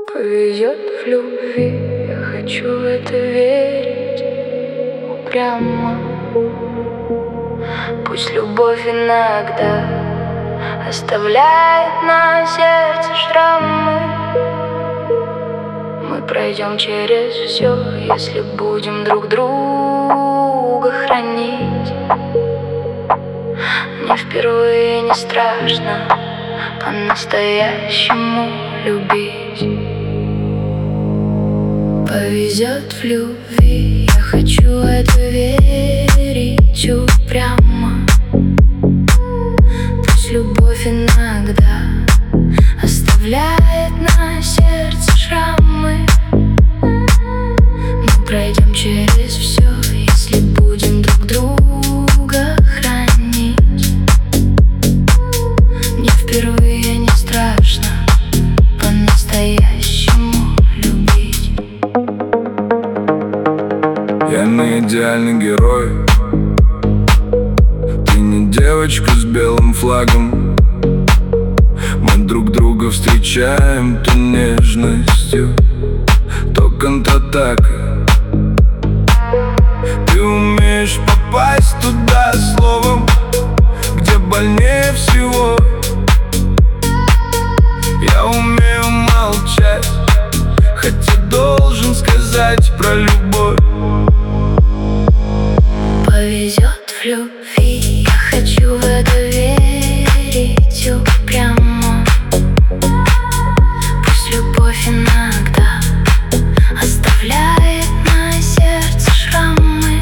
Повезет в любви, я хочу в это верить упрямо. Пусть любовь иногда оставляет на сердце шрамы. Мы пройдем через все, если будем друг друга хранить. Мне впервые не страшно по-настоящему любить. Повезет в любви, я хочу в это верить упрямо. Пусть любовь иногда оставляет на сердце шрамы. Мы пройдем через все, если будем друг друга хранить. Мне впервые не страшно по-настоящему любить. Я не идеальный герой, ты не девочка с белым флагом. Мы друг друга встречаем то нежностью, то контратакой. Ты умеешь попасть туда словом, где больнее всего. Я умею молчать, хотя должен сказать про любовь. Повезет в любви, я хочу в это верить упрямо. Пусть любовь иногда оставляет на сердце шрамы.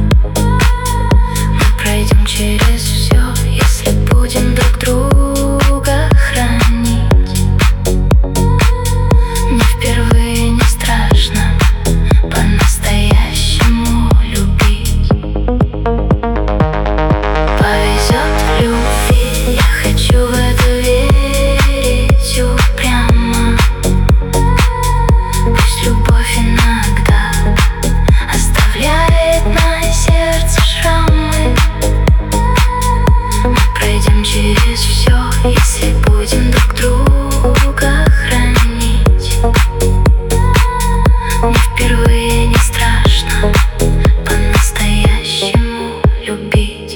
Мы пройдем через все, если будем друг друга хранить. Мне впервые не страшно по-настоящему любить. Повезет в любви, я хочу в это верить упрямо. Пусть любовь иногда оставляет на сердце шрамы. Мы пройдем через все, если будем друг друга хранить. Мне впервые не страшно по-настоящему любить.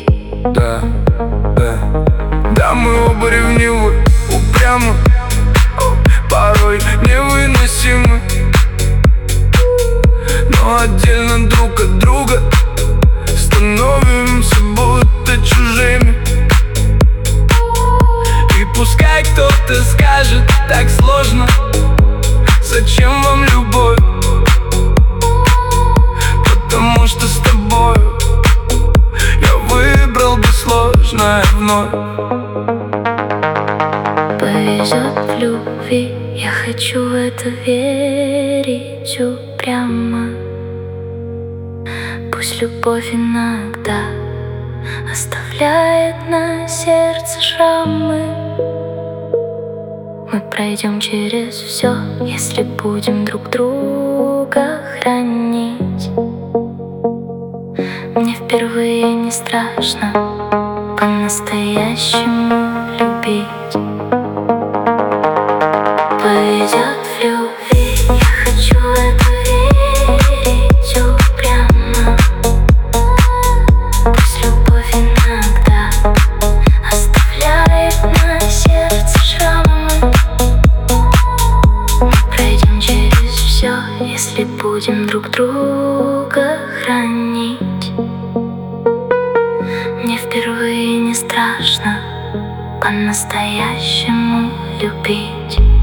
Да, мы оба ревнивы, упрямы, порой невыносимы, но отдельно друг от друга становимся будто чужими. И пускай кто-то скажет, так сложно, зачем вам любовь? Потому что с тобою я выбрал бы сложное вновь. Повезет в любви, я хочу в это верить упрямо. Пусть любовь иногда оставляет на сердце шрамы. Мы пройдем через все, если будем друг друга хранить. Мне впервые не страшно по-настоящему любить. Повезет в любви, я хочу в это верить упрямо. Пусть любовь иногда оставляет на сердце шрамы. Мы пройдем через все, если будем друг друга хранить. Мне впервые не страшно по-настоящему любить.